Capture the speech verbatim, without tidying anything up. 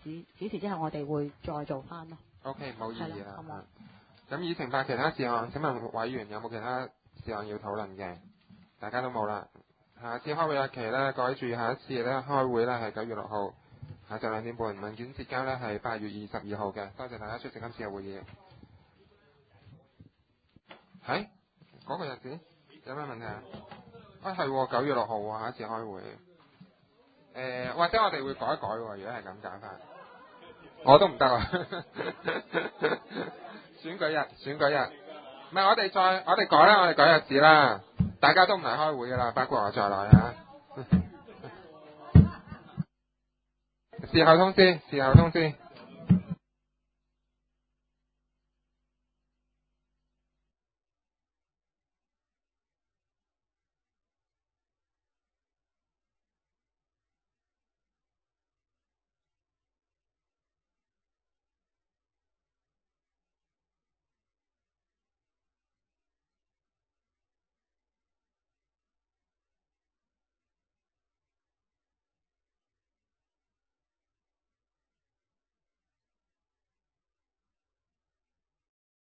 指指示之後，我哋會再做翻咯。 OK， 冇異議啦。 好冇？ 咁議程法其他事項，請問委員有冇其他事項要討論嘅？大家都冇啦。下次開會日期咧，各位注意，下一次咧開會咧係九月六號下晝兩點半，文件截交咧係八月二十二號嘅。多謝大家出席今次嘅會議。係嗰、那個日子有咩問題啊？啊係九月六號喎，下一次開會。誒、呃、或者我哋會改一改喎，如果係咁搞法，我都唔得啊！選舉日，選舉日，唔係我哋再我哋改啦，我哋改日子啦，大家都唔係開會噶啦，包括我在內啊。事後通知，事後通知。